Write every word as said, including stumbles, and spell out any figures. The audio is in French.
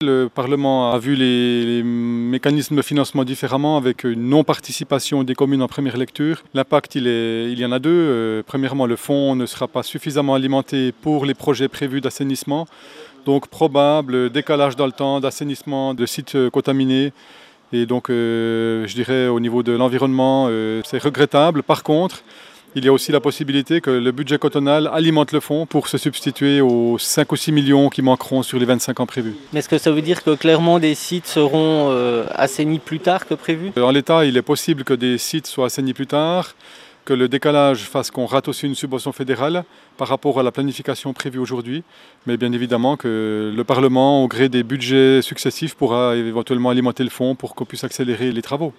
Le Parlement a vu les, les mécanismes de financement différemment avec une non-participation des communes en première lecture. L'impact, il, est, il y en a deux. Euh, premièrement, le fonds ne sera pas suffisamment alimenté pour les projets prévus d'assainissement. Donc probable décalage dans le temps d'assainissement de sites contaminés. Et donc euh, je dirais au niveau de l'environnement, euh, c'est regrettable. Par contre, il y a aussi la possibilité que le budget cantonal alimente le fonds pour se substituer aux cinq ou six millions qui manqueront sur les vingt-cinq ans prévus. Mais est-ce que ça veut dire que clairement des sites seront euh, assainis plus tard que prévu? En l'état, il est possible que des sites soient assainis plus tard, que le décalage fasse qu'on rate aussi une subvention fédérale par rapport à la planification prévue aujourd'hui. Mais bien évidemment que le Parlement, au gré des budgets successifs, pourra éventuellement alimenter le fonds pour qu'on puisse accélérer les travaux.